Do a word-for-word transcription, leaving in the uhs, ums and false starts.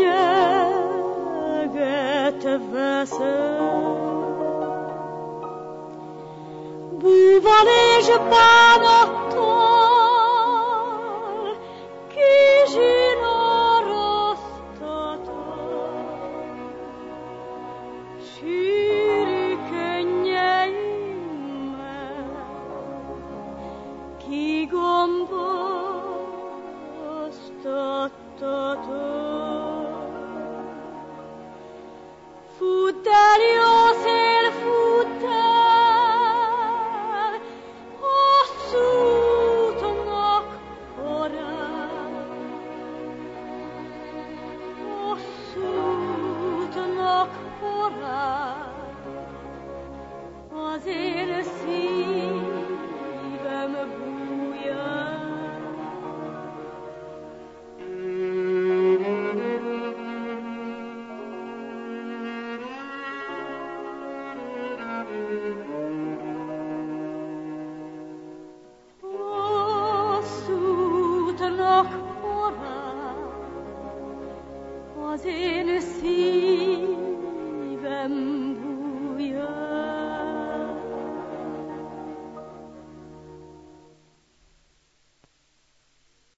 szívünket veszem. Búval és bánattal kizsinóroztatom, sűrű könnyeimmel kigomboztatom. Fudd el, jó szél, fudd el, hosszú útnak korán, hosszú útnak korán, az én szívem bújján. Az én szívem